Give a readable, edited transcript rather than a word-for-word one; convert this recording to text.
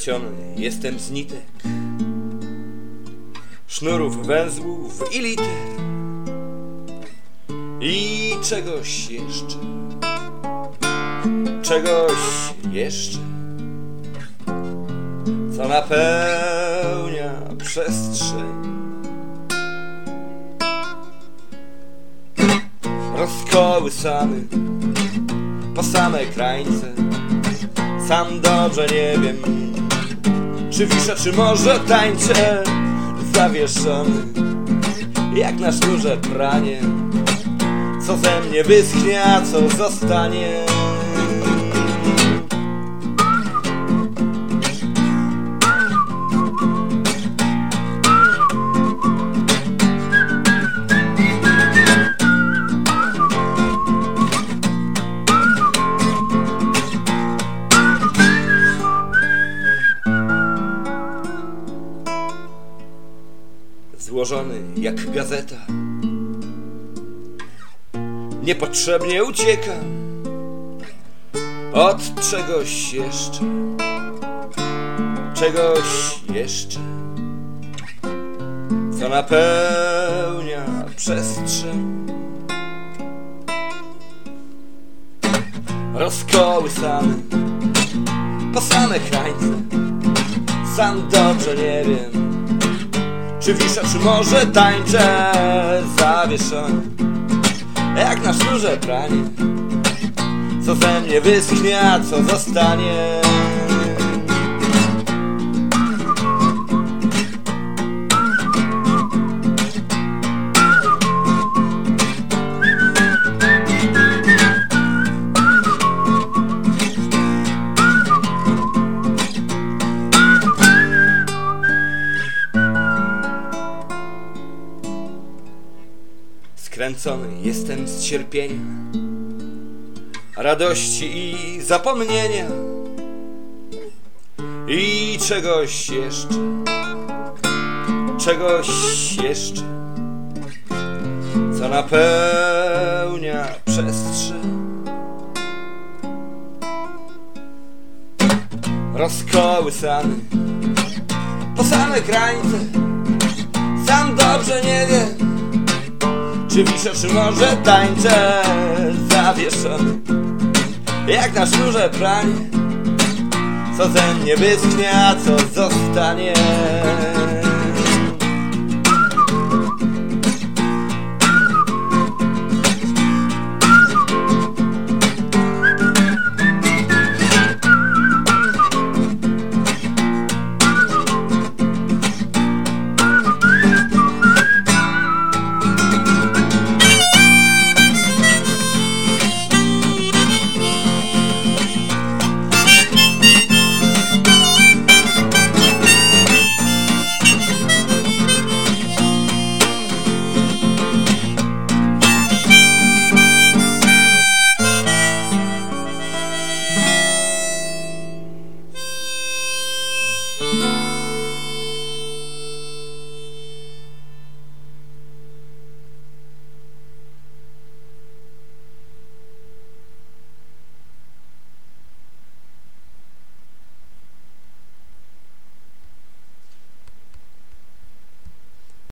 Spleciony jestem z nitek, sznurów, węzłów i liter i czegoś jeszcze, co napełnia przestrzeń. Rozkołysany po same krańce, sam dobrze nie wiem, czy wiszę, czy może tańczę. Zawieszony jak na sznurze pranie, co ze mnie wyschnie, a co zostanie. Złożony jak gazeta, niepotrzebnie uciekam od czegoś jeszcze, co napełnia przestrzeń. Rozkołysany po same krańce, sam dobrze nie wiem, czy wiszę, czy może tańczę. Zawieszony jak na sznurze pranie, co ze mnie wyschnie, a co zostanie. Skręcony jestem z cierpienia, radości i zapomnienia i czegoś jeszcze, co napełnia przestrzeń. Rozkołysany po same krańce, sam dobrze nie wiem, czy wiszę, czy może tańczę. Zawieszony jak na sznurze pranie, co ze mnie wyschnie, a co zostanie.